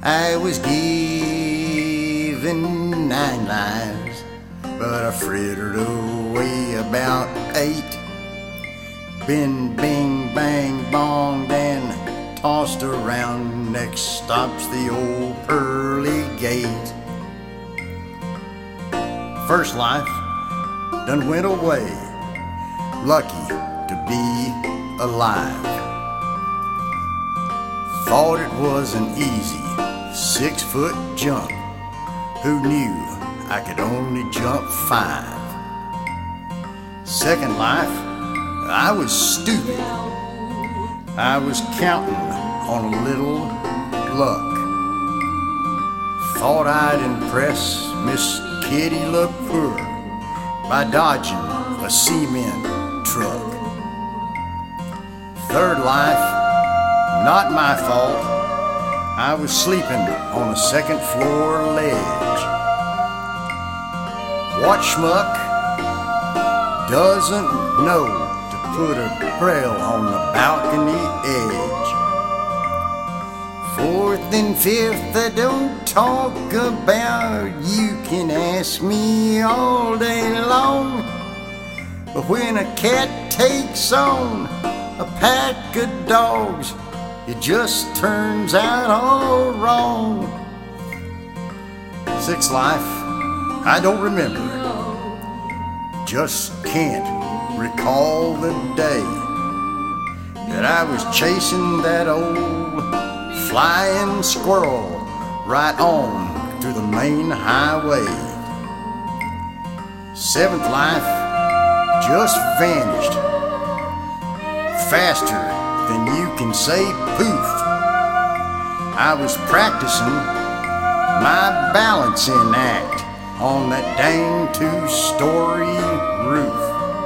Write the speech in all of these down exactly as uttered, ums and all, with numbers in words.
I was given nine lives, but I frittered away about eight. Been bing bang bonged and tossed around. Next stop's the old pearly gate. First life done went away, lucky to be alive. Thought it was an easy six foot jump. Who knew I could only jump five? Second life, I was stupid. I was counting on a little luck. Thought I'd impress Miss Kitty LaPour by dodging a cement truck. Third life, not my fault. I was sleeping on a second floor ledge. What schmuck doesn't know to put a braille on the balcony edge? Fourth and fifth, I don't talk about. You can ask me all day long. But when a cat takes on a pack of dogs, it just turns out all wrong. Sixth life, I don't remember. Just can't recall the day that I was chasing that old flying squirrel right on through the main highway. Seventh life just vanished faster than you can say poof. I was practicing my balancing act on that dang two-story roof.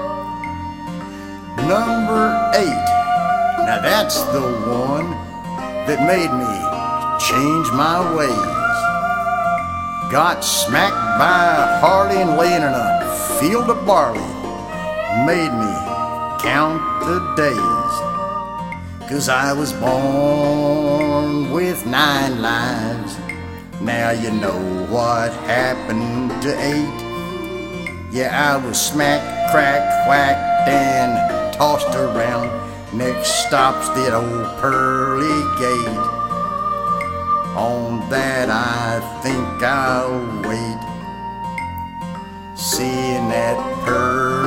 Number eight, now that's the one that made me change my ways. Got smacked by a Harley and laying in a field of barley made me count the days. 'Cause I was born with nine lives. Now you know what happened to eight. Yeah, I was smacked, cracked, whacked, and tossed around. Next stop's that old pearly gate. On that I think I'll wait, seeing that pearly